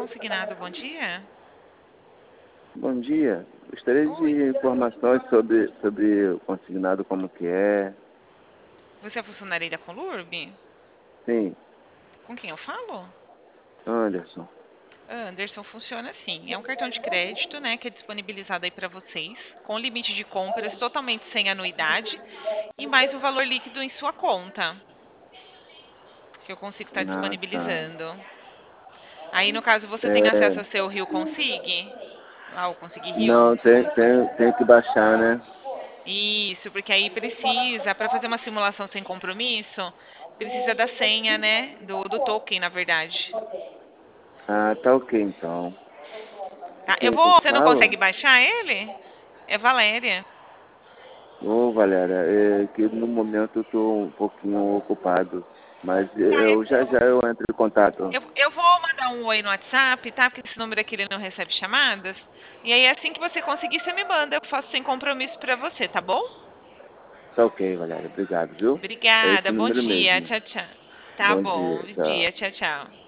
Consignado, bom dia. Bom dia. Gostaria Oi. de informações sobre o consignado, como que é. Você é funcionária da Conlurb? Sim, Com quem eu falo? Anderson. Anderson, funciona assim. É um cartão de crédito, né, que é disponibilizado aí para vocês, com limite de compras totalmente sem anuidade e mais o valor líquido em sua conta, que eu consigo estar Ah, tá. disponibilizando. Aí, no caso, você tem acesso É, ao seu Rio Consig? Lá o Consig Rio? não, tem que baixar, né? Isso, porque aí precisa, para fazer uma simulação sem compromisso, precisa da senha, né? Do token, na verdade. Ah, tá ok então. Tá? Quem que Você não fala? consegue baixar ele? É Valéria. Ô, Valéria, é que no momento eu tô um pouquinho ocupado, mas Tá, eu entro em contato. eu vou mandar um oi no WhatsApp, tá? Porque esse número aqui ele não recebe chamadas. E aí, assim que você conseguir, você me manda. Eu faço sem compromisso pra você, tá bom? Tá ok, Valéria. Obrigado, viu? É esse Obrigada. Bom número dia. mesmo. Tchau, tchau. Tá Bom bom. dia, Bom dia. tchau. Tchau, tchau.